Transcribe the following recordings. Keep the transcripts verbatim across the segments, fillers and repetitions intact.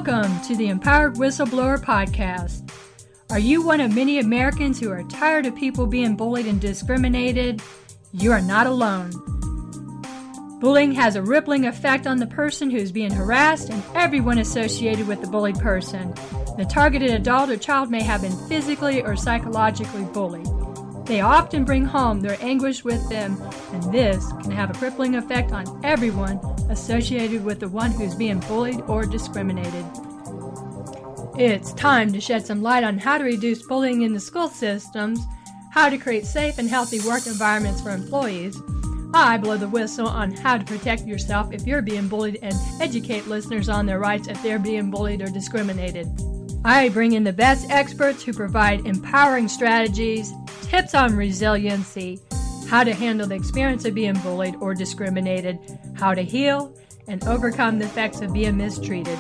Welcome to the Empowered Whistleblower Podcast. Are you one of many Americans who are tired of people being bullied and discriminated? You are not alone. Bullying has a rippling effect on the person who is being harassed and everyone associated with the bullied person. The targeted adult or child may have been physically or psychologically bullied. They often bring home their anguish with them, and this can have a crippling effect on everyone associated with the one who's being bullied or discriminated. It's time to shed some light on how to reduce bullying in the school systems, how to create safe and healthy work environments for employees. I blow the whistle on how to protect yourself if you're being bullied and educate listeners on their rights if they're being bullied or discriminated. I bring in the best experts who provide empowering strategies, tips on resiliency, how to handle the experience of being bullied or discriminated, how to heal, and overcome the effects of being mistreated.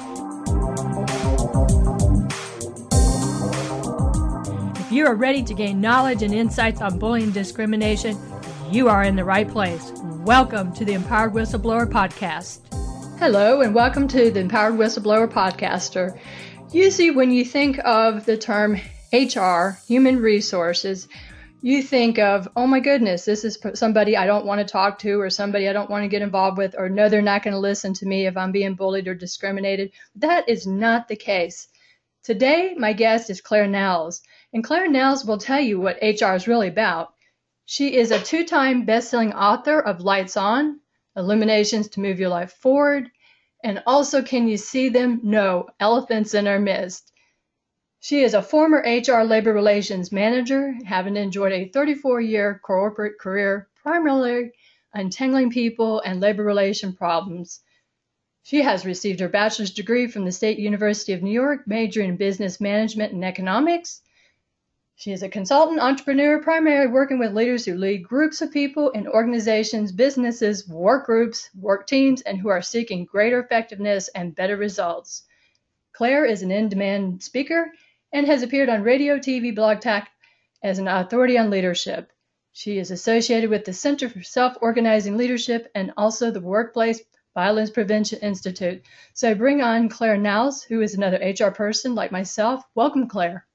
If you are ready to gain knowledge and insights on bullying and discrimination, you are in the right place. Welcome to the Empowered Whistleblower Podcast. Hello, and welcome to the Empowered Whistleblower Podcaster. Usually when you think of the term H R, human resources, you think of, oh my goodness, this is somebody I don't want to talk to or somebody I don't want to get involved with, or no, they're not going to listen to me if I'm being bullied or discriminated. That is not the case. Today, my guest is Claire Nels, and Claire Nels will tell you what H R is really about. She is a two-time best-selling author of Lights On, Illuminations to Move Your Life Forward, and also Can You See Them? No, Elephants in Our Midst. She is a former H R labor relations manager, having enjoyed a thirty-four-year corporate career, primarily untangling people and labor relation problems. She has received her bachelor's degree from the State University of New York, majoring in business management and economics. She is a consultant entrepreneur, primarily working with leaders who lead groups of people in organizations, businesses, work groups, work teams, and who are seeking greater effectiveness and better results. Claire is an in-demand speaker and has appeared on radio, T V, blog talk as an authority on leadership. She is associated with the Center for Self-Organizing Leadership and also the Workplace Violence Prevention Institute. So I bring on Claire Nels, who is another H R person like myself. Welcome, Claire.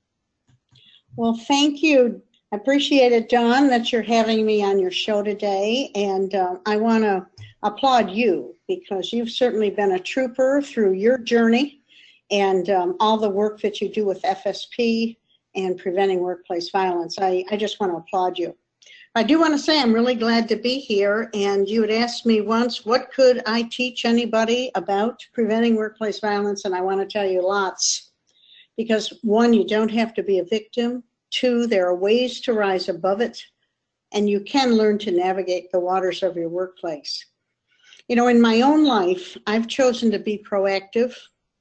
Well, thank you. I appreciate it, Dawn, that you're having me on your show today. And uh, I want to applaud you because you've certainly been a trooper through your journey and um, all the work that you do with F S P and preventing workplace violence. I, I just want to applaud you. I do want to say I'm really glad to be here. And you had asked me once, what could I teach anybody about preventing workplace violence? And I want to tell you lots. Because one, you don't have to be a victim. Two, there are ways to rise above it. And you can learn to navigate the waters of your workplace. You know, in my own life, I've chosen to be proactive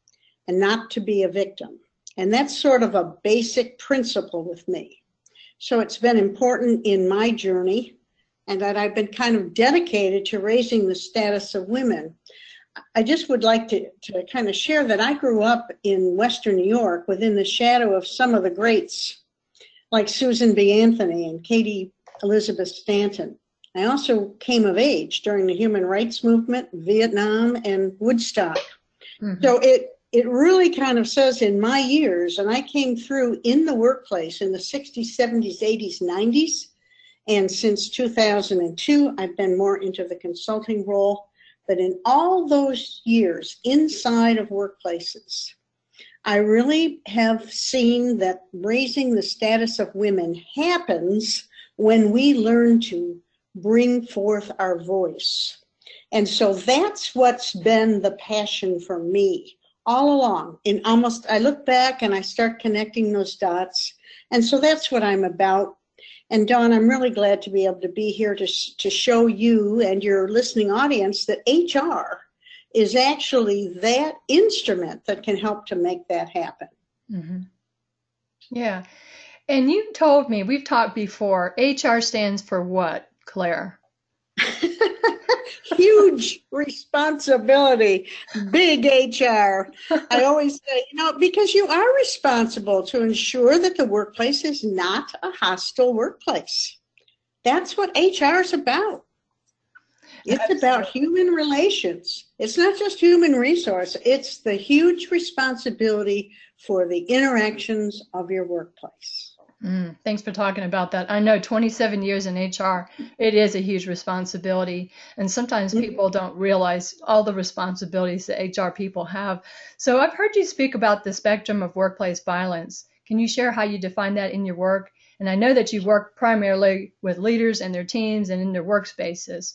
and not to be a victim. And that's sort of a basic principle with me. So it's been important in my journey and that I've been kind of dedicated to raising the status of women. I just would like to, to kind of share that I grew up in Western New York within the shadow of some of the greats like Susan B. Anthony and Katie Elizabeth Stanton. I also came of age during the human rights movement, Vietnam, and Woodstock. Mm-hmm. So it, it really kind of says in my years, and I came through in the workplace in the sixties, seventies, eighties, nineties, and since two thousand two, I've been more into the consulting role. But in all those years inside of workplaces, I really have seen that raising the status of women happens when we learn to bring forth our voice. And so that's what's been the passion for me all along. In almost, I look back and I start connecting those dots. And so that's what I'm about. And Dawn, I'm really glad to be able to be here to, to show you and your listening audience that H R is actually that instrument that can help to make that happen. Mm-hmm. Yeah. And you told me, we've talked before, H R stands for what, Claire? Huge responsibility, big H R. I always say, you know, because you are responsible to ensure that the workplace is not a hostile workplace. That's what H R is about. It's about human relations. It's not just human resource. It's the huge responsibility for the interactions of your workplace. Mm, thanks for talking about that. I know twenty-seven years in H R, it is a huge responsibility. And sometimes people don't realize all the responsibilities that H R people have. So I've heard you speak about the spectrum of workplace violence. Can you share how you define that in your work? And I know that you work primarily with leaders and their teams and in their workspaces.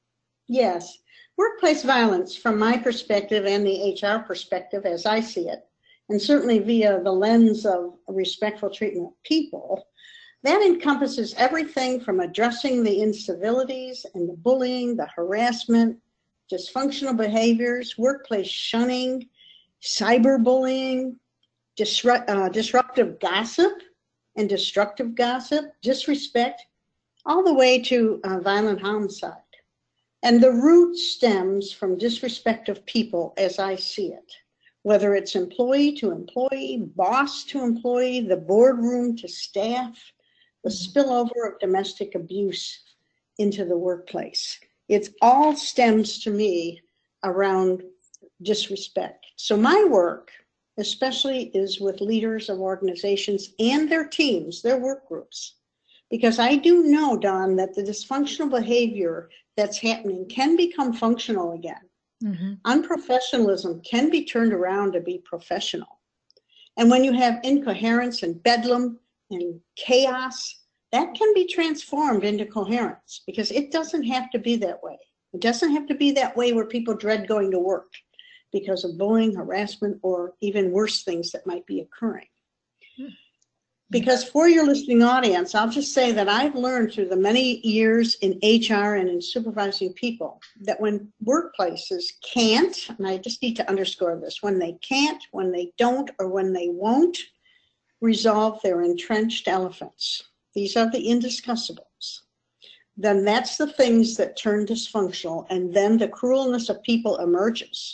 Yes. Workplace violence, from my perspective and the H R perspective as I see it, and certainly via the lens of respectful treatment of people, that encompasses everything from addressing the incivilities and the bullying, the harassment, dysfunctional behaviors, workplace shunning, cyberbullying, disrupt, uh, disruptive gossip and destructive gossip, disrespect, all the way to uh, violent homicide. And the root stems from disrespect of people as I see it, whether it's employee to employee, boss to employee, the boardroom to staff, the spillover of domestic abuse into the workplace. It all stems to me around disrespect. So my work, especially, is with leaders of organizations and their teams, their work groups, because I do know, Dawn, that the dysfunctional behavior that's happening can become functional again. Mm-hmm. Unprofessionalism can be turned around to be professional. And when you have incoherence and bedlam and chaos, that can be transformed into coherence, because it doesn't have to be that way. It doesn't have to be that way where people dread going to work because of bullying, harassment, or even worse things that might be occurring. Mm-hmm. Because for your listening audience, I'll just say that I've learned through the many years in H R and in supervising people that when workplaces can't, and I just need to underscore this, when they can't, when they don't, or when they won't resolve their entrenched elephants, these are the indiscussables, then that's the things that turn dysfunctional, and then the cruelness of people emerges.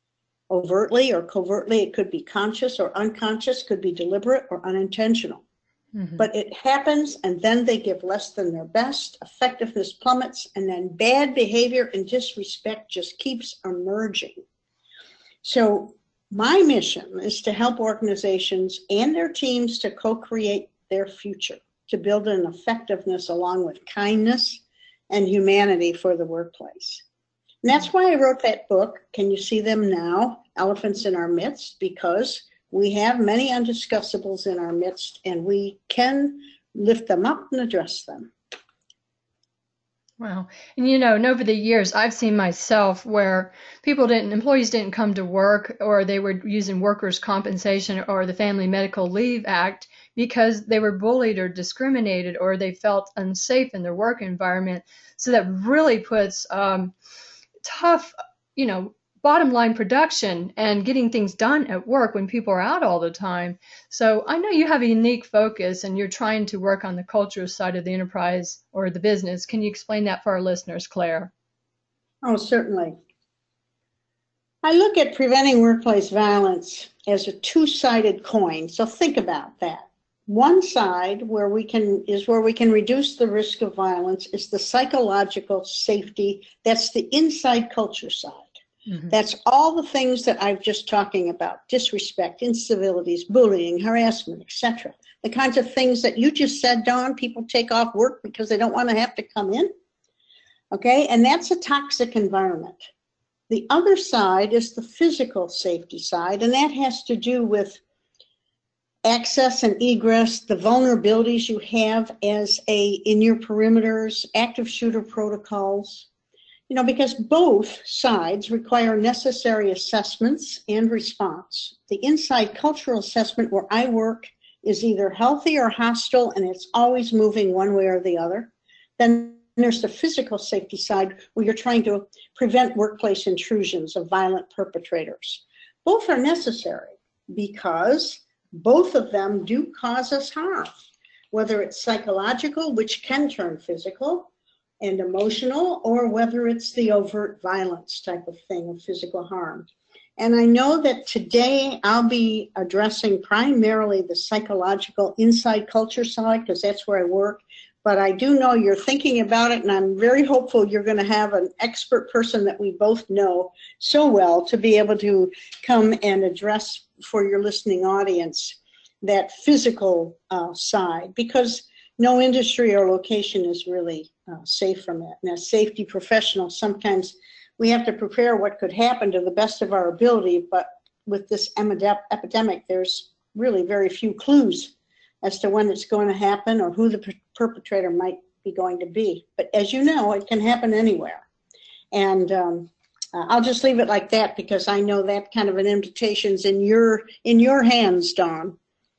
Overtly or covertly, it could be conscious or unconscious, could be deliberate or unintentional. Mm-hmm. But it happens, and then they give less than their best, effectiveness plummets, and then bad behavior and disrespect just keeps emerging. So my mission is to help organizations and their teams to co-create their future, to build an effectiveness along with kindness and humanity for the workplace. And that's why I wrote that book, Can You See Them Now? Elephants in Our Midst, because we have many undiscussables in our midst, and we can lift them up and address them. Wow. And you know, and over the years, I've seen myself where people didn't, employees didn't come to work, or they were using workers' compensation or the Family Medical Leave Act because they were bullied or discriminated, or they felt unsafe in their work environment. So that really puts um, tough, you know, bottom line production and getting things done at work when people are out all the time. So I know you have a unique focus and you're trying to work on the culture side of the enterprise or the business. Can you explain that for our listeners, Claire? Oh, certainly. I look at preventing workplace violence as a two-sided coin. So think about that. One side where we can is where we can reduce the risk of violence is the psychological safety. That's the inside culture side. Mm-hmm. That's all the things that I've just talking about: disrespect, incivilities, bullying, harassment, et cetera. The kinds of things that you just said, Dawn, people take off work because they don't want to have to come in. Okay, and that's a toxic environment. The other side is the physical safety side, and that has to do with access and egress, the vulnerabilities you have as a in your perimeters, active shooter protocols. You know, because both sides require necessary assessments and response. The inside cultural assessment where I work is either healthy or hostile, and it's always moving one way or the other. Then there's the physical safety side where you're trying to prevent workplace intrusions of violent perpetrators. Both are necessary because both of them do cause us harm, whether it's psychological, which can turn physical and emotional, or whether it's the overt violence type of thing of physical harm. And I know that today I'll be addressing primarily the psychological inside culture side, because that's where I work, But I do know you're thinking about it, and I'm very hopeful you're going to have an expert person that we both know so well to be able to come and address for your listening audience that physical uh, side, because no industry or location is really uh, safe from it. And as safety professionals, sometimes we have to prepare what could happen to the best of our ability, but with this epidemic, there's really very few clues as to when it's going to happen or who the per perpetrator might be going to be. But as you know, it can happen anywhere. And um, uh, I'll just leave it like that, because I know that kind of an invitation's in your, in your hands, Dawn.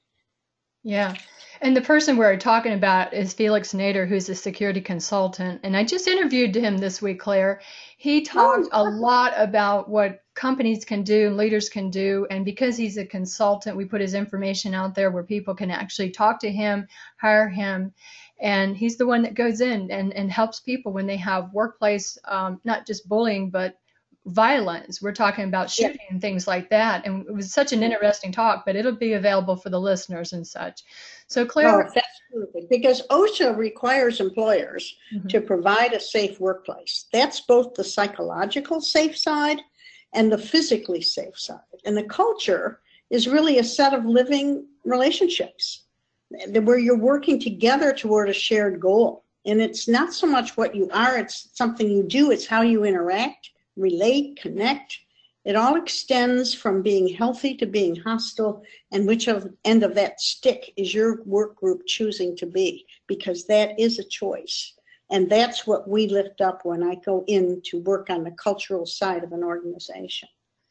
Yeah. And the person we're talking about is Felix Nader, who's a security consultant. And I just interviewed him this week, Claire. He talked a lot about what companies can do and leaders can do. And because he's a consultant, we put his information out there where people can actually talk to him, hire him. And he's the one that goes in and, and helps people when they have workplace, um, not just bullying, but violence. We're talking about shooting yeah. and things like that. And it was such an interesting talk, but it'll be available for the listeners and such. So Claire. Oh, absolutely. Because OSHA requires employers mm-hmm. to provide a safe workplace. That's both the psychological safe side and the physically safe side. And the culture is really a set of living relationships where you're working together toward a shared goal. And it's not so much what you are, it's something you do, it's how you interact, relate, connect. It all extends from being healthy to being hostile, and which of, end of that stick is your work group choosing to be, because that is a choice. And that's what we lift up when I go in to work on the cultural side of an organization.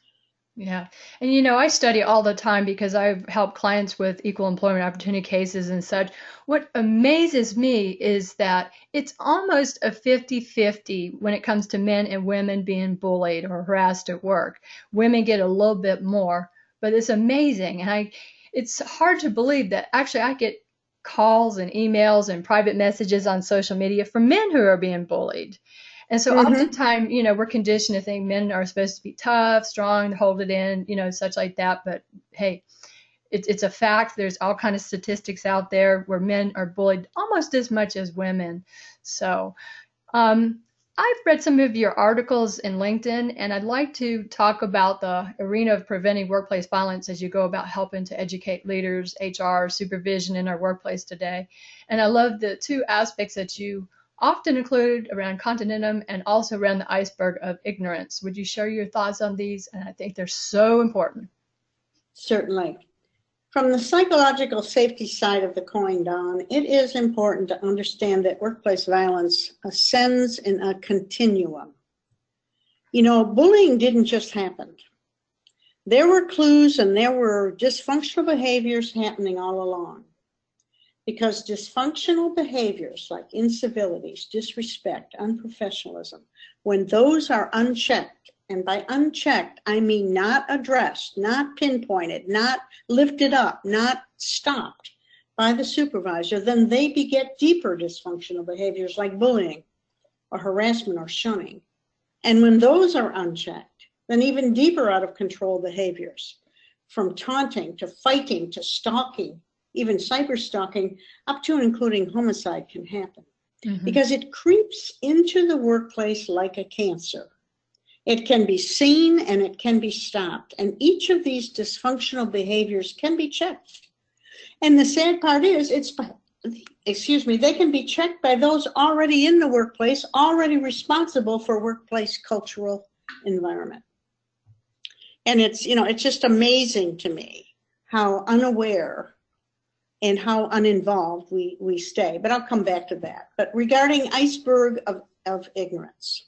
Yeah. And, you know, I study all the time because I've helped clients with equal employment opportunity cases and such. What amazes me is that it's almost a fifty fifty when it comes to men and women being bullied or harassed at work. Women get a little bit more, but it's amazing. And I, it's hard to believe that actually I get calls and emails and private messages on social media from men who are being bullied. And so mm-hmm. oftentimes, you know, we're conditioned to think men are supposed to be tough, strong, hold it in, you know, such like that. But hey, it, it's a fact. There's all kinds of statistics out there where men are bullied almost as much as women. So um, I've read some of your articles in LinkedIn, and I'd like to talk about the arena of preventing workplace violence as you go about helping to educate leaders, H R, supervision in our workplace today. And I love the two aspects that you often include around continuum and also around the iceberg of ignorance. Would you share your thoughts on these? And I think they're so important. Certainly. From the psychological safety side of the coin, Dawn, it is important to understand that workplace violence ascends in a continuum. You know, bullying didn't just happen. There were clues and there were dysfunctional behaviors happening all along. Because dysfunctional behaviors like incivilities, disrespect, unprofessionalism, when those are unchecked, and by unchecked, I mean not addressed, not pinpointed, not lifted up, not stopped by the supervisor, then they beget deeper dysfunctional behaviors like bullying or harassment or shunning. And when those are unchecked, then even deeper out of control behaviors, from taunting to fighting to stalking, even cyber stalking, up to and including homicide can happen. Mm-hmm. Because it creeps into the workplace like a cancer. It can be seen and it can be stopped. And each of these dysfunctional behaviors can be checked. And the sad part is, it's, excuse me, they can be checked by those already in the workplace, already responsible for workplace cultural environment. And it's, you know, it's just amazing to me how unaware and how uninvolved we, we stay. But I'll come back to that. But regarding iceberg of, of ignorance,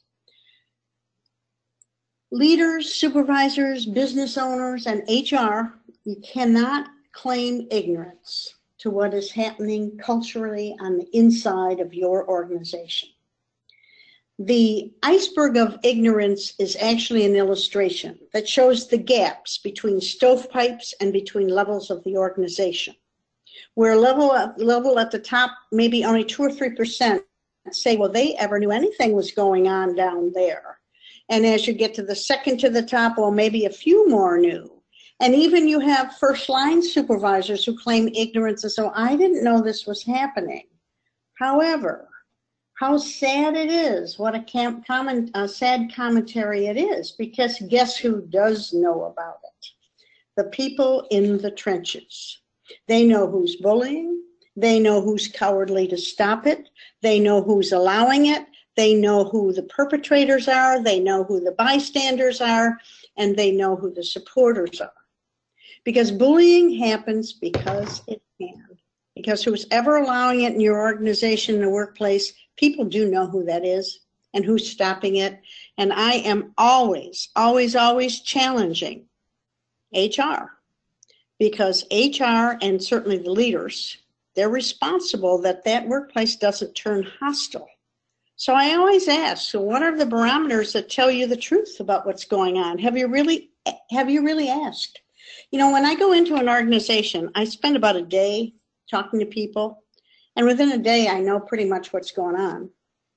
leaders, supervisors, business owners, and H R, you cannot claim ignorance to what is happening culturally on the inside of your organization. The iceberg of ignorance is actually an illustration that shows the gaps between stovepipes and between levels of the organization. Where level at, level at the top, maybe only two or three percent say, well, they ever knew anything was going on down there. And as you get to the second to the top, well, maybe a few more knew. And even you have first line supervisors who claim ignorance. And so I didn't know this was happening. However, how sad it is, what a, camp, comment, a sad commentary it is, because guess who does know about it? The people in the trenches. They know who's bullying. They know who's cowardly to stop it. They know who's allowing it. They know who the perpetrators are. They know who the bystanders are. And they know who the supporters are. Because bullying happens because it can. Because who's ever allowing it in your organization, in the workplace, people do know who that is and who's stopping it. And I am always, always, always challenging H R. Because H R and certainly the leaders, they're responsible that that workplace doesn't turn hostile. So I always ask, so what are the barometers that tell you the truth about what's going on? Have you really, have you really asked? You know, when I go into an organization, I spend about a day talking to people, and within a day, I know pretty much what's going on.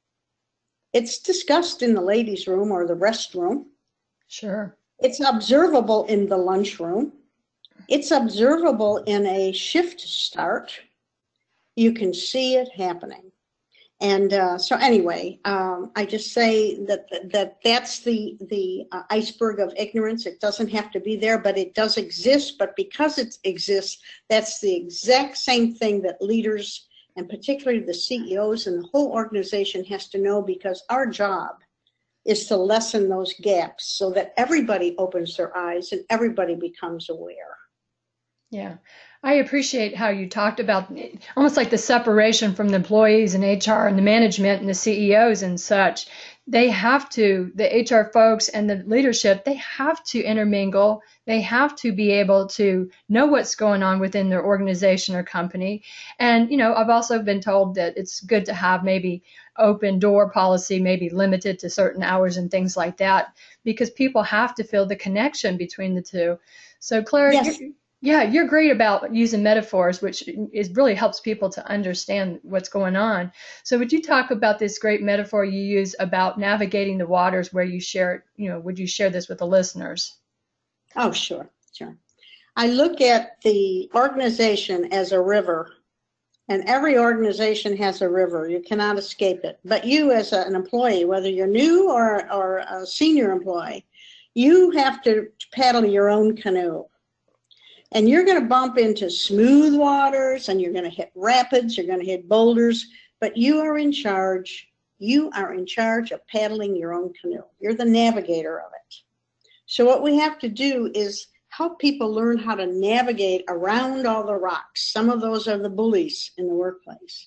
It's discussed in the ladies' room or the rest room. Sure. It's observable in the lunchroom. It's observable in a shift start. You can see it happening. And uh, so anyway, um, I just say that that that's the, the uh, iceberg of ignorance. It doesn't have to be there, but it does exist. But because it exists, that's the exact same thing that leaders, and particularly the C E Os and the whole organization, has to know, because our job is to lessen those gaps so that everybody opens their eyes and everybody becomes aware. Yeah. I appreciate how you talked about almost like the separation from the employees and H R and the management and the C E Os and such. They have to, the H R folks and the leadership, they have to intermingle. They have to be able to know what's going on within their organization or company. And, you know, I've also been told that it's good to have maybe open door policy, maybe limited to certain hours and things like that, because people have to feel the connection between the two. So, Claire, yes. you're, yeah, you're great about using metaphors, which is really helps people to understand what's going on. So would you talk about this great metaphor you use about navigating the waters, where you share, you know, would you share this with the listeners? Oh, sure, sure. I look at the organization as a river, and every organization has a river. You cannot escape it. But you as a, an employee, whether you're new or, or a senior employee, you have to paddle your own canoe. And you're going to bump into smooth waters, and you're going to hit rapids, you're going to hit boulders, but you are in charge. You are in charge of paddling your own canoe. You're the navigator of it. So what we have to do is help people learn how to navigate around all the rocks. Some of those are the bullies in the workplace.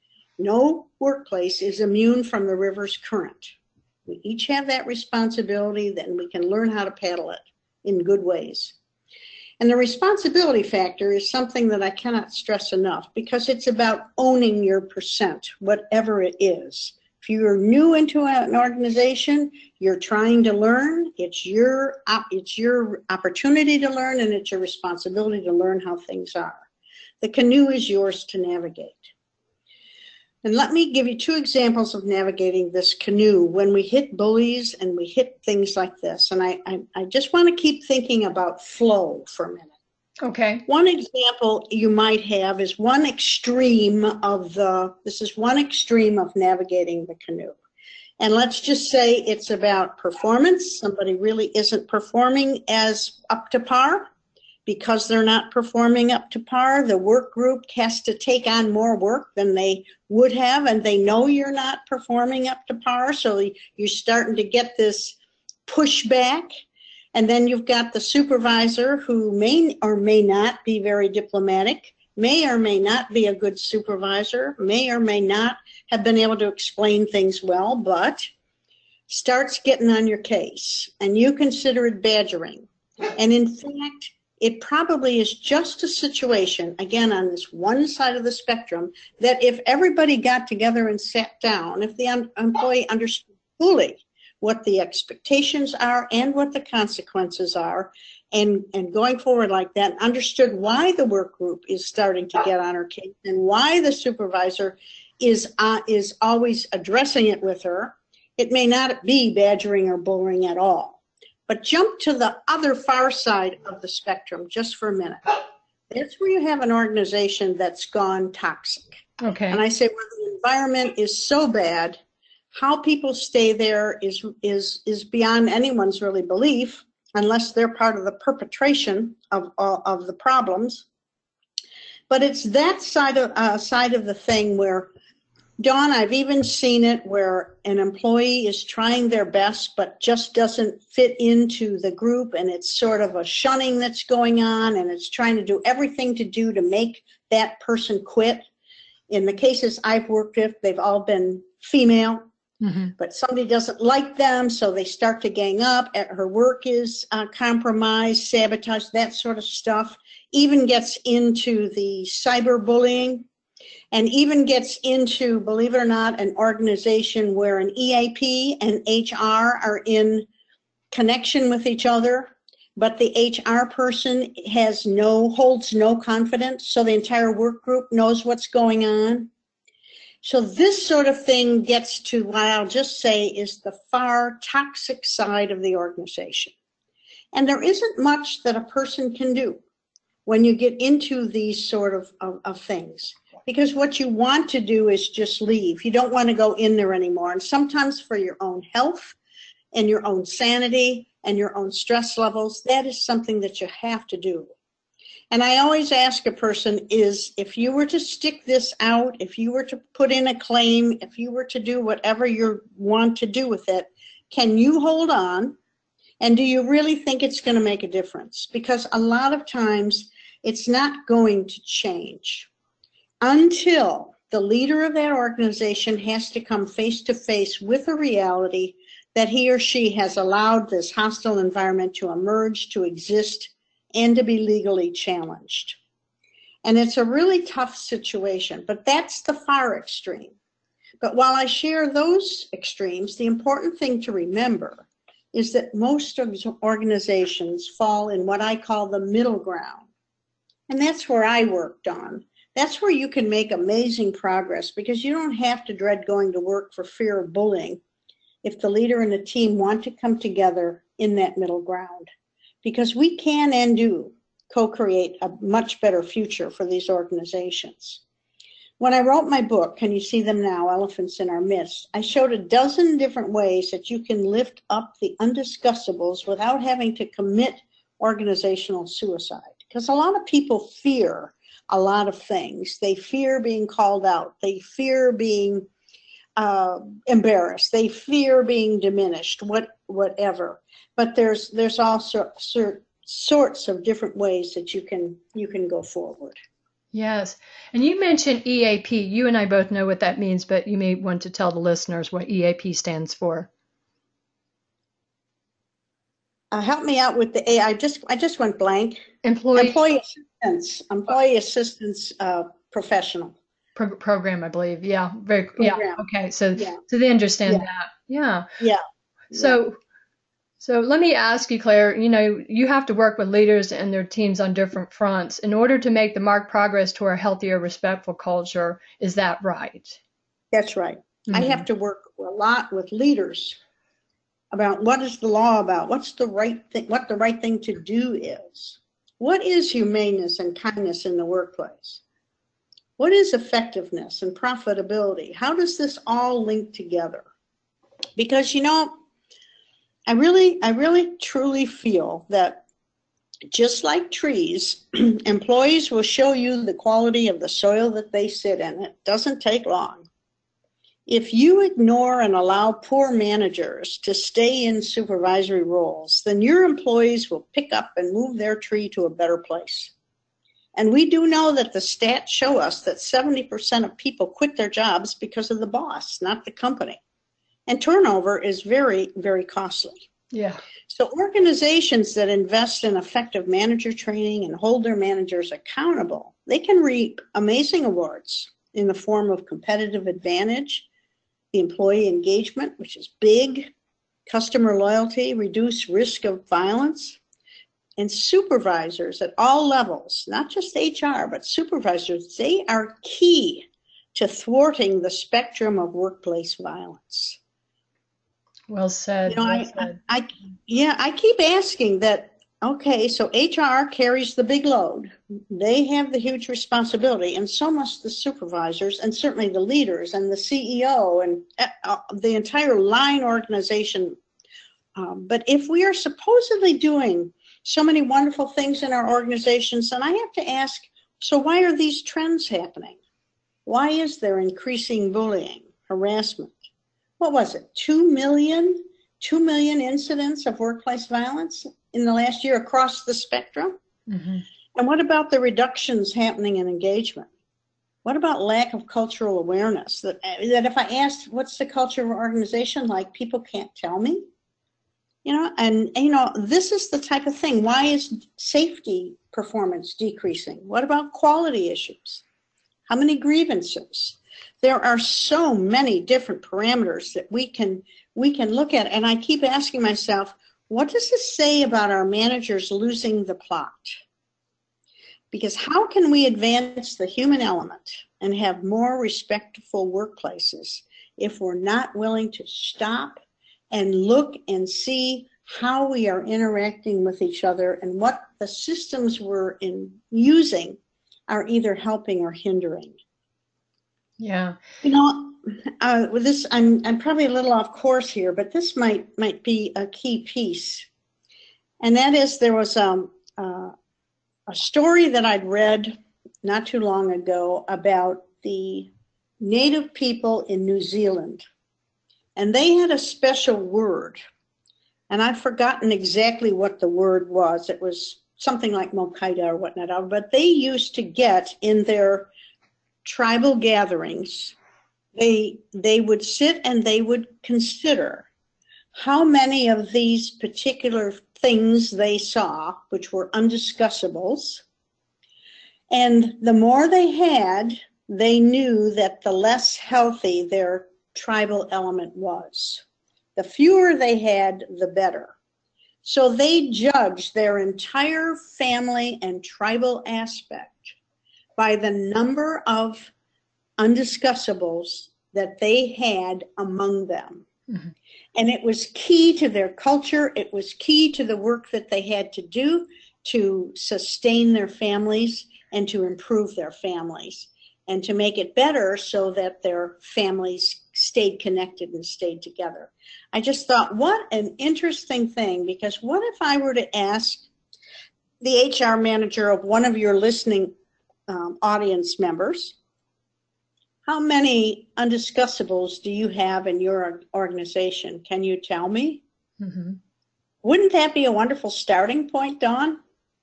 No workplace is immune from the river's current. We each have that responsibility, then we can learn how to paddle it in good ways. And the responsibility factor is something that I cannot stress enough, because it's about owning your percent, whatever it is. If you're new into an organization, you're trying to learn, it's your, it's your opportunity to learn, and it's your responsibility to learn how things are. The canoe is yours to navigate. And let me give you two examples of navigating this canoe when we hit bullies and we hit things like this. And I, I, I just want to keep thinking about flow for a minute. Okay. One example you might have is one extreme of the, this is one extreme of navigating the canoe. And let's just say it's about performance. Somebody really isn't performing as up to par. Because they're not performing up to par, the work group has to take on more work than they would have, and they know you're not performing up to par, so you're starting to get this pushback. And then you've got the supervisor who may or may not be very diplomatic, may or may not be a good supervisor, may or may not have been able to explain things well, but starts getting on your case, and you consider it badgering. And in fact, it probably is just a situation, again, on this one side of the spectrum, that if everybody got together and sat down, if the un- employee understood fully what the expectations are and what the consequences are, and, and going forward like that, understood why the work group is starting to get on her case and why the supervisor is, uh, is always addressing it with her, it may not be badgering or bullying at all. But jump to the other far side of the spectrum just for a minute. That's where you have an organization that's gone toxic. Okay. And I say, well, the environment is so bad, how people stay there is is is beyond anyone's really belief, unless they're part of the perpetration of of, of the problems. But it's that side of uh, side of the thing where, Dawn, I've even seen it where an employee is trying their best but just doesn't fit into the group, and it's sort of a shunning that's going on, and it's trying to do everything to do to make that person quit. In the cases I've worked with, they've all been female, mm-hmm. but somebody doesn't like them, so they start to gang up. Her work is uh, compromised, sabotaged, that sort of stuff. Even gets into the cyberbullying, and even gets into, believe it or not, an organization where an E A P and H R are in connection with each other, but the H R person has no, holds no confidence, so the entire work group knows what's going on. So this sort of thing gets to what I'll just say is the far toxic side of the organization. And there isn't much that a person can do when you get into these sort of, of, of things. Because what you want to do is just leave. You don't want to go in there anymore. And sometimes for your own health and your own sanity and your own stress levels, that is something that you have to do. And I always ask a person is, if you were to stick this out, if you were to put in a claim, if you were to do whatever you want to do with it, can you hold on? And do you really think it's going to make a difference? Because a lot of times it's not going to change until the leader of that organization has to come face to face with a reality that he or she has allowed this hostile environment to emerge, to exist, and to be legally challenged. And it's a really tough situation, but that's the far extreme. But while I share those extremes, the important thing to remember is that most organizations fall in what I call the middle ground. And that's where I worked on. That's where you can make amazing progress, because you don't have to dread going to work for fear of bullying if the leader and the team want to come together in that middle ground. Because we can and do co-create a much better future for these organizations. When I wrote my book, Can You See Them Now? Elephants in Our Midst, I showed a dozen different ways that you can lift up the undiscussables without having to commit organizational suicide. Because a lot of people fear a lot of things. They fear being called out. They fear being uh, embarrassed. They fear being diminished, what, whatever. But there's there's also cert, sorts of different ways that you can you can go forward. Yes. And you mentioned E A P. You and I both know what that means, but you may want to tell the listeners what E A P stands for. Uh, help me out with the A. I just I just went blank. Employee employee assistance, employee assistance uh, professional Pro- program, I believe. Yeah, very. Program. Yeah. Okay. So yeah. so they understand yeah. that. Yeah. Yeah. So. Yeah. So let me ask you, Claire, you know, you have to work with leaders and their teams on different fronts in order to make the marked progress to a healthier, respectful culture. Is that right? That's right. Mm-hmm. I have to work a lot with leaders about what is the law about, what's the right thing, what the right thing to do is. What is humaneness and kindness in the workplace? What is effectiveness and profitability? How does this all link together? Because, you know, I really, I really truly feel that just like trees, employees will show you the quality of the soil that they sit in. It doesn't take long. If you ignore and allow poor managers to stay in supervisory roles, then your employees will pick up and move their tree to a better place. And we do know that the stats show us that seventy percent of people quit their jobs because of the boss, not the company. And turnover is very, very costly. Yeah. So organizations that invest in effective manager training and hold their managers accountable, they can reap amazing awards in the form of competitive advantage, the employee engagement, which is big, customer loyalty, reduce risk of violence, and supervisors at all levels, not just H R, but supervisors, they are key to thwarting the spectrum of workplace violence. Well said. You know, well I, said. I, I, yeah, I keep asking that Okay, so H R carries the big load. They have the huge responsibility, and so must the supervisors, and certainly the leaders, and the C E O, and uh, the entire line organization. Um, but if we are supposedly doing so many wonderful things in our organizations, then I have to ask, so why are these trends happening? Why is there increasing bullying, harassment? What was it, two million? two million incidents of workplace violence in the last year across the spectrum? Mm-hmm. And what about the reductions happening in engagement? What about lack of cultural awareness? That, that if I asked, what's the culture of an organization like, people can't tell me? You know, and, and, you know, this is the type of thing. Why is safety performance decreasing? What about quality issues? How many grievances? There are so many different parameters that we can we can look at. And I keep asking myself, what does this say about our managers losing the plot? Because how can we advance the human element and have more respectful workplaces if we're not willing to stop and look and see how we are interacting with each other and what the systems we're in using are either helping or hindering? Yeah. You know, uh, with this, I'm I'm probably a little off course here, but this might might be a key piece, and that is there was um, uh, a story that I'd read not too long ago about the native people in New Zealand, and they had a special word, and I've forgotten exactly what the word was. It was something like Mokaida or whatnot, but they used to get in their tribal gatherings, they they would sit and they would consider how many of these particular things they saw, which were undiscussables, and the more they had, they knew that the less healthy their tribal element was. The fewer they had, the better. So they judged their entire family and tribal aspect by the number of undiscussables that they had among them. Mm-hmm. And it was key to their culture. It was key to the work that they had to do to sustain their families and to improve their families and to make it better so that their families stayed connected and stayed together. I just thought, what an interesting thing, because what if I were to ask the H R manager of one of your listening Um, audience members, how many undiscussables do you have in your organization? Can you tell me? Mm-hmm. Wouldn't that be a wonderful starting point, Dawn?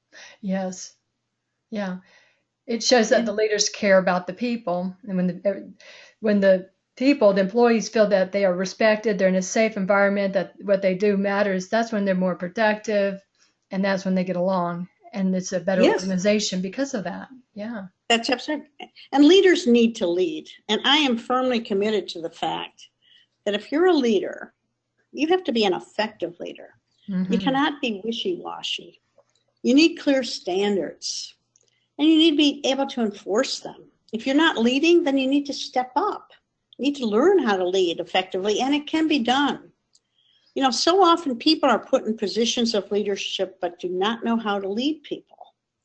Yes. Yeah. It shows that the leaders care about the people. And when the, when the people, the employees feel that they are respected, they're in a safe environment, that what they do matters, that's when they're more productive, and that's when they get along. And it's a better Yes. organization because of that. Yeah. That's absolutely. And leaders need to lead. And I am firmly committed to the fact that if you're a leader, you have to be an effective leader. Mm-hmm. You cannot be wishy-washy. You need clear standards. And you need to be able to enforce them. If you're not leading, then you need to step up. You need to learn how to lead effectively, and it can be done. You know, so often people are put in positions of leadership but do not know how to lead people.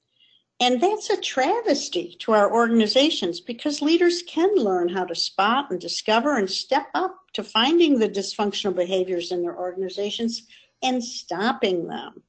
And that's a travesty to our organizations, because leaders can learn how to spot and discover and step up to finding the dysfunctional behaviors in their organizations and stopping them.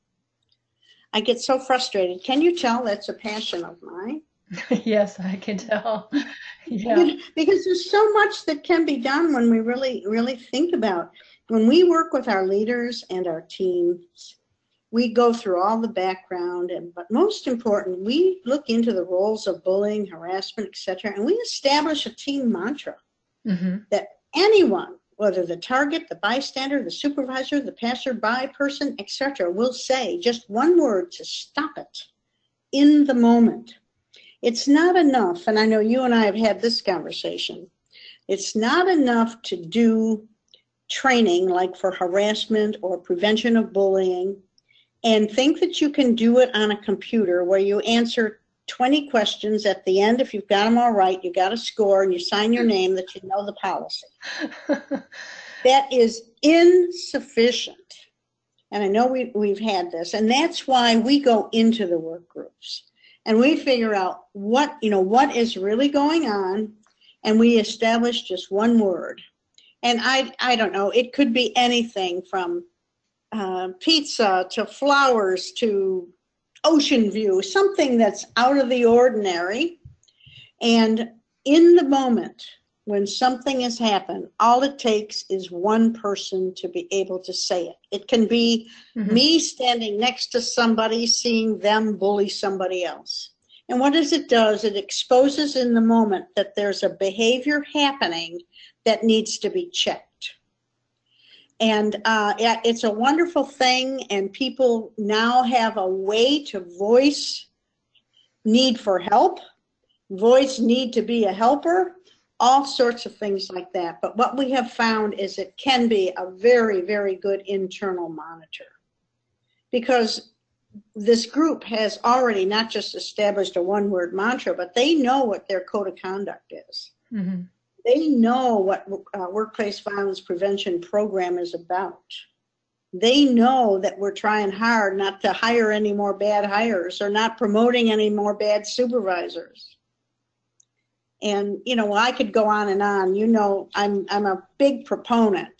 I get so frustrated. Can you tell that's a passion of mine? Yes, I can tell. Yeah. Because there's so much that can be done when we really, really think about. When we work with our leaders and our teams, we go through all the background, and but most important, we look into the roles of bullying, harassment, et cetera, and we establish a team mantra Mm-hmm. that anyone, whether the target, the bystander, the supervisor, the passerby person, et cetera, will say just one word to stop it in the moment. It's not enough, and I know you and I have had this conversation, it's not enough to do training like for harassment or prevention of bullying and think that you can do it on a computer where you answer twenty questions at the end. If you've got them all right, you got a score and you sign your name that you know the policy. That is insufficient. And I know we, we've had this, and that's why we go into the work groups and we figure out what, you know, what is really going on, and we establish just one word. And I, I don't know, it could be anything from uh, pizza to flowers to ocean view, something that's out of the ordinary. And in the moment when something has happened, all it takes is one person to be able to say it. It can be mm-hmm. me standing next to somebody, seeing them bully somebody else. And what does it does? It exposes in the moment that there's a behavior happening that needs to be checked. And uh, it's a wonderful thing, and people now have a way to voice need for help, voice need to be a helper, all sorts of things like that. But what we have found is it can be a very, very good internal monitor, because this group has already not just established a one-word mantra, but they know what their code of conduct is. Mm-hmm. They know what uh, workplace violence prevention program is about. They know that we're trying hard not to hire any more bad hires or not promoting any more bad supervisors. And, you know, I could go on and on. You know, I'm, I'm a big proponent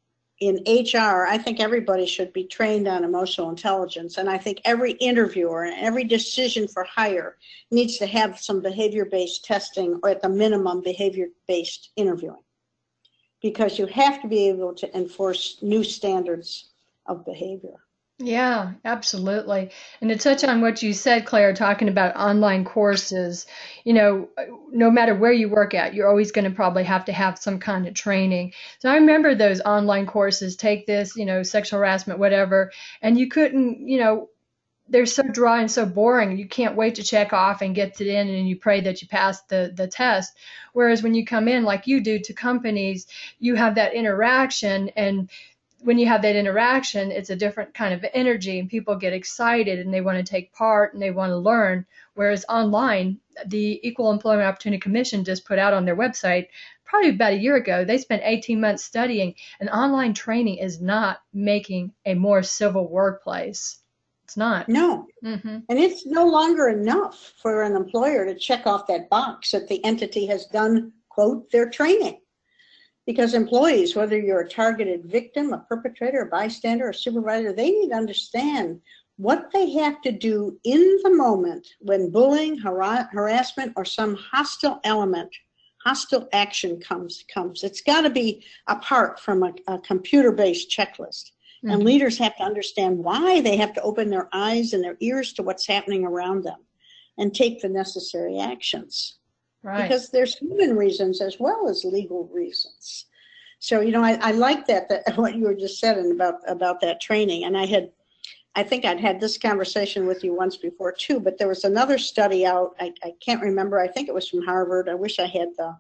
in H R. I think everybody should be trained on emotional intelligence. And I think every interviewer and every decision for hire needs to have some behavior-based testing, or at the minimum, behavior-based interviewing. Because you have to be able to enforce new standards of behavior. Yeah, absolutely. And to touch on what you said, Claire, talking about online courses, you know, no matter where you work at, you're always going to probably have to have some kind of training. So I remember those online courses, take this, you know, sexual harassment, whatever, and you couldn't, you know, they're so dry and so boring. You can't wait to check off and get it in, and you pray that you pass the, the test. Whereas when you come in like you do to companies, you have that interaction, and when you have that interaction, it's a different kind of energy, and people get excited and they want to take part and they want to learn. Whereas online, the Equal Employment Opportunity Commission just put out on their website probably about a year ago, they spent eighteen months studying, and online training is not making a more civil workplace. It's not. No. Mm-hmm. And it's no longer enough for an employer to check off that box that the entity has done, quote, their training. Because employees, whether you're a targeted victim, a perpetrator, a bystander, a supervisor, they need to understand what they have to do in the moment when bullying, har- harassment, or some hostile element, hostile action comes. comes. It's got to be apart from a, a computer-based checklist. Mm-hmm. And leaders have to understand why they have to open their eyes and their ears to what's happening around them and take the necessary actions. Right. Because there's human reasons as well as legal reasons. So, you know, I, I like that, that what you were just saying about, about that training. And I had, I think I'd had this conversation with you once before too, but there was another study out, I, I can't remember, I think it was from Harvard. I wish I had the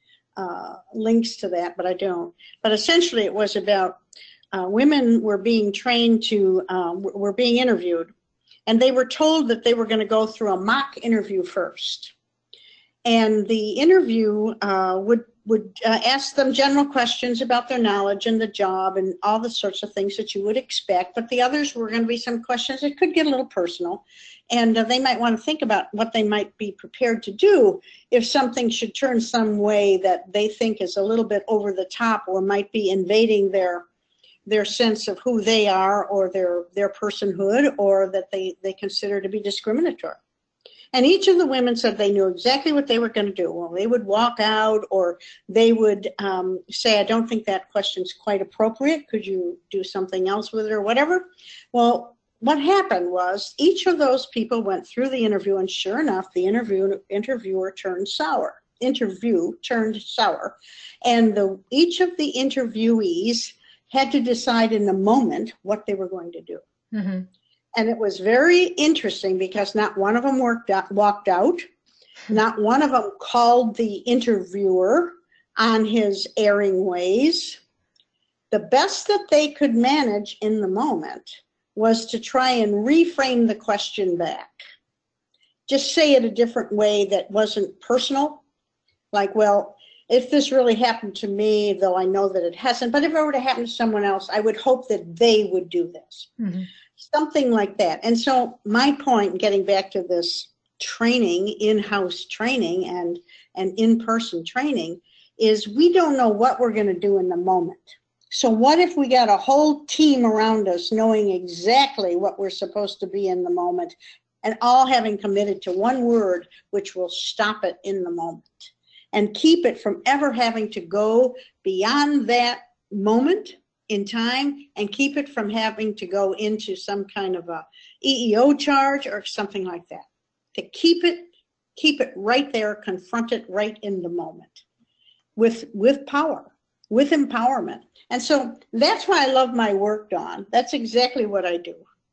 uh, links to that, but I don't. But essentially it was about uh, women were being trained to, um, were being interviewed, and they were told that they were going to go through a mock interview first. And the interview uh, would, would uh, ask them general questions about their knowledge and the job and all the sorts of things that you would expect. But the others were going to be some questions that could get a little personal. And uh, they might want to think about what they might be prepared to do if something should turn some way that they think is a little bit over the top or might be invading their their sense of who they are or their, their personhood, or that they, they consider to be discriminatory. And each of the women said they knew exactly what they were going to do. Well, they would walk out, or they would um, say, I don't think that question's quite appropriate. Could you do something else with it or whatever? Well, what happened was each of those people went through the interview, and sure enough, the interview, interviewer turned sour. Interview turned sour. And the, each of the interviewees had to decide in the moment what they were going to do. Mm-hmm. And it was very interesting because not one of them worked out, walked out. Not one of them called the interviewer on his erring ways. The best that they could manage in the moment was to try and reframe the question back. Just say it a different way that wasn't personal. Like, well, if this really happened to me, though I know that it hasn't, but if it were to happen to someone else, I would hope that they would do this. Mm-hmm. Something like that. And so my point, getting back to this training, in-house training and, and in-person training, is we don't know what we're going to do in the moment. So what if we got a whole team around us knowing exactly what we're supposed to be in the moment and all having committed to one word, which will stop it in the moment and keep it from ever having to go beyond that moment in time and keep it from having to go into some kind of a E E O charge or something like that. To keep it, keep it right there, confront it right in the moment with, with power, with empowerment. And so that's why I love my work, Dawn. That's exactly what I do.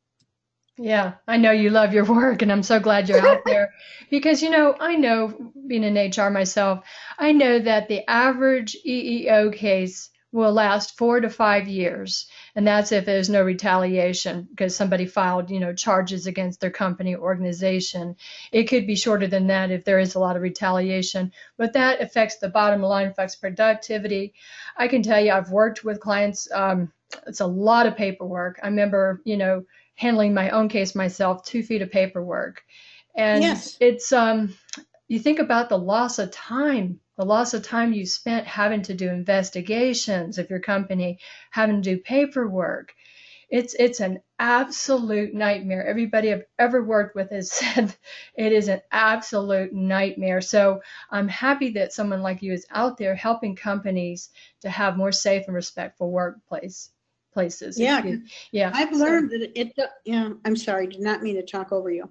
Yeah, I know you love your work, and I'm so glad you're out there because, you know, I know, being in H R myself, I know that the average E E O case will last four to five years, and that's if there's no retaliation because somebody filed, you know, charges against their company or organization. It could be shorter than that if there is a lot of retaliation, but that affects the bottom line, affects productivity. I can tell you I've worked with clients. Um, it's a lot of paperwork. I remember, you know, handling my own case myself, two feet of paperwork. And yes. it's, um, you think about the loss of time, the loss of time you spent having to do investigations of your company, having to do paperwork. It's, it's an absolute nightmare. Everybody I've ever worked with has said it is an absolute nightmare. So I'm happy that someone like you is out there helping companies to have more safe and respectful workplace. places. Yeah, yeah. I've learned so, that it, it. Yeah, I'm sorry, did not mean to talk over you.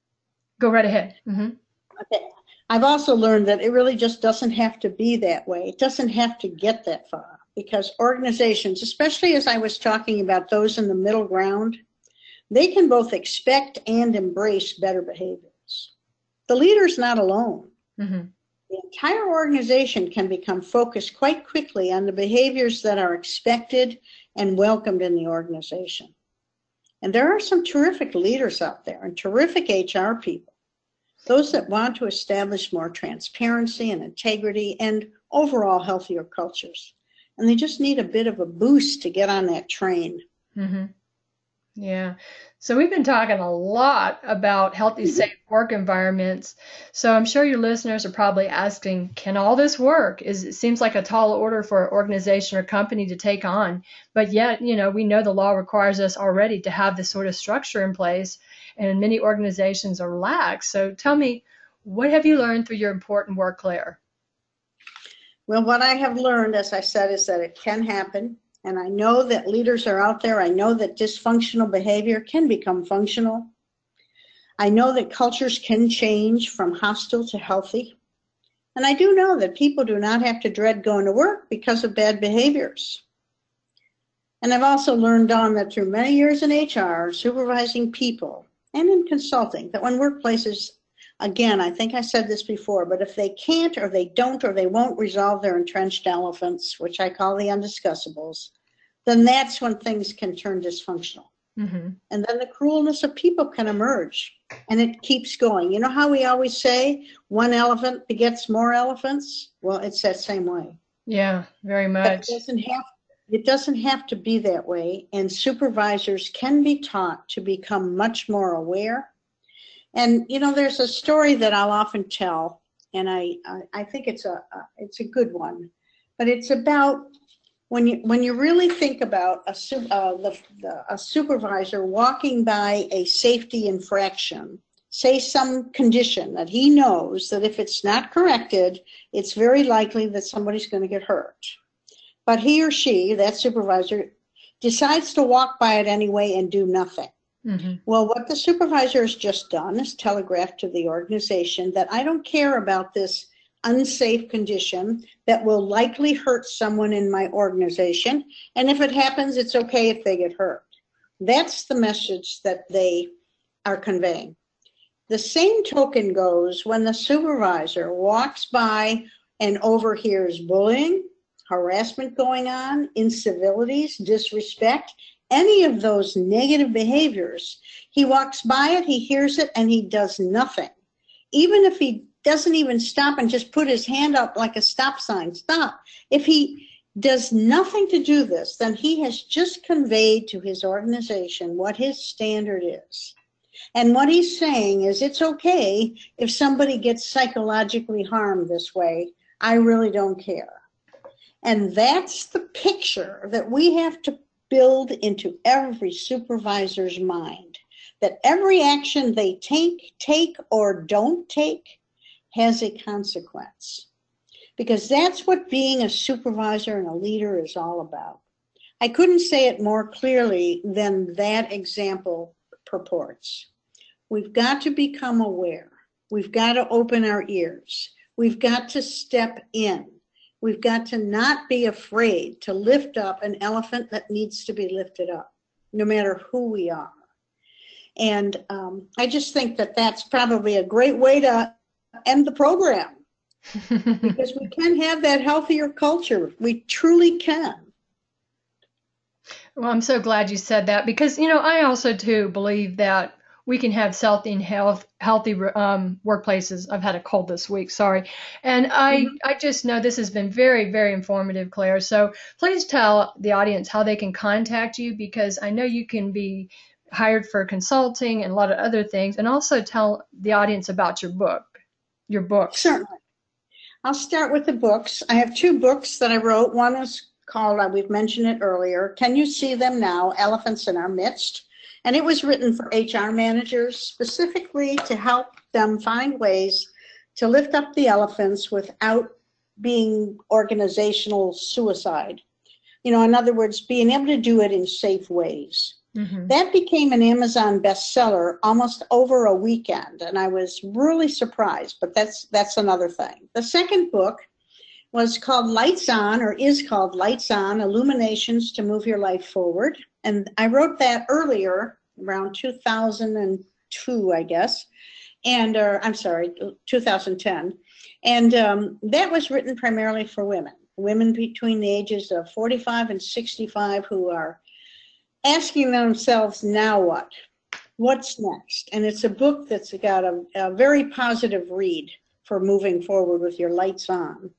Go right ahead. Mm-hmm. Okay. I've also learned that it really just doesn't have to be that way. It doesn't have to get that far because organizations, especially as I was talking about those in the middle ground, they can both expect and embrace better behaviors. The leader's not alone. Mm-hmm. The entire organization can become focused quite quickly on the behaviors that are expected and welcomed in the organization. And there are some terrific leaders out there and terrific H R people, those that want to establish more transparency and integrity and overall healthier cultures. And they just need a bit of a boost to get on that train. Mm-hmm. Yeah. So we've been talking a lot about healthy, safe work environments. So I'm sure your listeners are probably asking, can all this work? Is it seems like a tall order for an organization or company to take on. But yet, you know, we know the law requires us already to have this sort of structure in place, and many organizations are lax. So tell me, what have you learned through your important work, Claire? Well, what I have learned, as I said, is that it can happen. And I know that leaders are out there. I know that dysfunctional behavior can become functional. I know that cultures can change from hostile to healthy. And I do know that people do not have to dread going to work because of bad behaviors. And I've also learned on that through many years in H R, supervising people, and in consulting, that when workplaces, again, I think I said this before, but if they can't or they don't or they won't resolve their entrenched elephants, which I call the undiscussables, then that's when things can turn dysfunctional. Mm-hmm. And then the cruelness of people can emerge, and it keeps going. You know how we always say one elephant begets more elephants? Well, it's that same way. Yeah, very much. But it doesn't have, it doesn't have to be that way, and supervisors can be taught to become much more aware. And, you know, there's a story that I'll often tell, and I, I, I think it's a, a it's a good one, but it's about when you when you really think about a, uh, the, the, a supervisor walking by a safety infraction, say some condition that he knows that if it's not corrected, it's very likely that somebody's going to get hurt. But he or she, that supervisor, decides to walk by it anyway and do nothing. Mm-hmm. Well, what the supervisor has just done is telegraphed to the organization that I don't care about this unsafe condition that will likely hurt someone in my organization. And if it happens, it's okay if they get hurt. That's the message that they are conveying. The same token goes when the supervisor walks by and overhears bullying, harassment going on, incivilities, disrespect, any of those negative behaviors. He walks by it, he hears it, and he does nothing. Even if he doesn't even stop and just put his hand up like a stop sign, stop. If he does nothing to do this, then he has just conveyed to his organization what his standard is. And what he's saying is, it's okay if somebody gets psychologically harmed this way. I really don't care. And that's the picture that we have to build into every supervisor's mind, that every action they take, take or don't take has a consequence. Because that's what being a supervisor and a leader is all about. I couldn't say it more clearly than that example purports. We've got to become aware. We've got to open our ears. We've got to step in. We've got to not be afraid to lift up an elephant that needs to be lifted up, no matter who we are. And um, I just think that that's probably a great way to end the program, because we can have that healthier culture. We truly can. Well, I'm so glad you said that, because, you know, I also, too, believe that we can have healthy and health, healthy um, workplaces. I've had a cold this week, sorry. And I, mm-hmm. I just know this has been very, very informative, Claire. So please tell the audience how they can contact you, because I know you can be hired for consulting and a lot of other things. And also tell the audience about your book, your book. Certainly. I'll start with the books. I have two books that I wrote. One is called, uh, we've mentioned it earlier, Can You See Them Now? Elephants in Our Midst. And it was written for H R managers, specifically to help them find ways to lift up the elephants without being organizational suicide. You know, in other words, being able to do it in safe ways. Mm-hmm. That became an Amazon bestseller almost over a weekend, and I was really surprised, but that's that's another thing. The second book was called Lights On, or is called Lights On, Illuminations to Move Your Life Forward. And I wrote that earlier, around two thousand two, I guess, and or I'm sorry, two thousand ten. And um, that was written primarily for women, women between the ages of forty-five and sixty-five who are asking themselves, now what? What's next? And it's a book that's got a, a very positive read for moving forward with your lights on.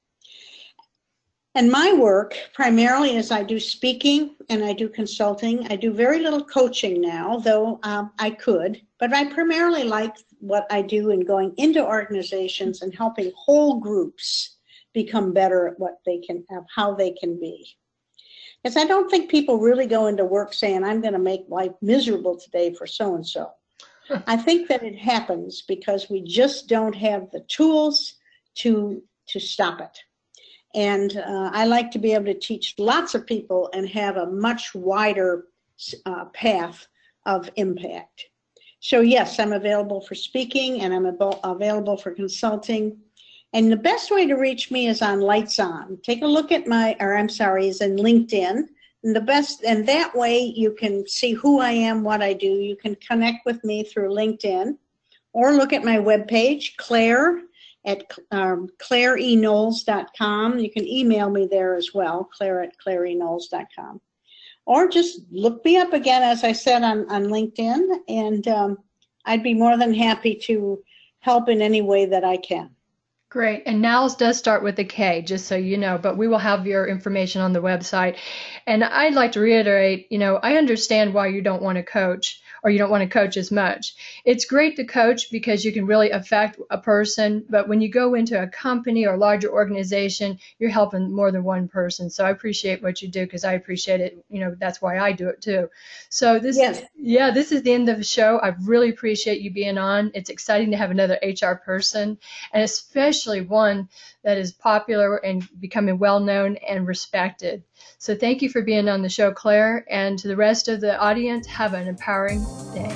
And my work primarily is I do speaking and I do consulting. I do very little coaching now, though um, I could, but I primarily like what I do in going into organizations and helping whole groups become better at what they can have, how they can be. Because I don't think people really go into work saying, I'm going to make life miserable today for so-and-so. I think that it happens because we just don't have the tools to, to stop it. And uh, I like to be able to teach lots of people and have a much wider uh, path of impact. So yes, I'm available for speaking and I'm ab- available for consulting. And the best way to reach me is on Lights On. Take a look at my, or I'm sorry, is in LinkedIn. And the best, and that way you can see who I am, what I do. You can connect with me through LinkedIn, or look at my webpage, Claire at um, claire e knowles dot com. You can email me there as well, Claire at claire e knowles dot com. Or just look me up again, as I said, on, on LinkedIn, and um, I'd be more than happy to help in any way that I can. Great. And Knowles does start with a K, just so you know, but we will have your information on the website. And I'd like to reiterate, you know, I understand why you don't want to coach, or you don't want to coach as much. It's great to coach because you can really affect a person, but when you go into a company or larger organization, you're helping more than one person. So I appreciate what you do, because I appreciate it. You know, that's why I do it too. So this, yes. yeah, this is the end of the show. I really appreciate you being on. It's exciting to have another H R person, and especially one that is popular and becoming well-known and respected. So thank you for being on the show, Claire, and to the rest of the audience, have an empowering day.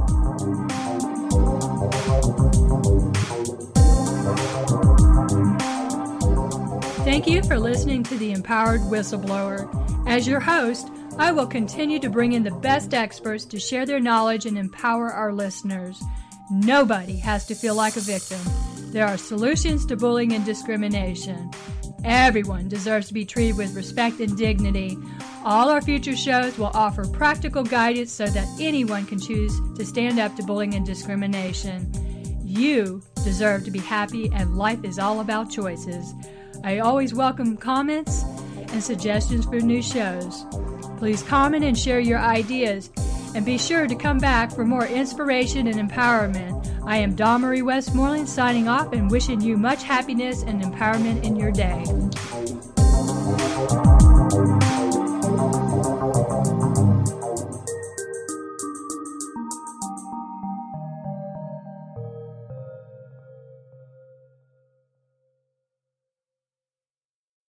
Thank you for listening to The Empowered Whistleblower. As your host, I will continue to bring in the best experts to share their knowledge and empower our listeners. Nobody has to feel like a victim. There are solutions to bullying and discrimination. Everyone deserves to be treated with respect and dignity. All our future shows will offer practical guidance so that anyone can choose to stand up to bullying and discrimination. You deserve to be happy, and life is all about choices. I always welcome comments and suggestions for new shows. Please comment and share your ideas, and be sure to come back for more inspiration and empowerment. I am Dawn Marie Westmoreland signing off and wishing you much happiness and empowerment in your day.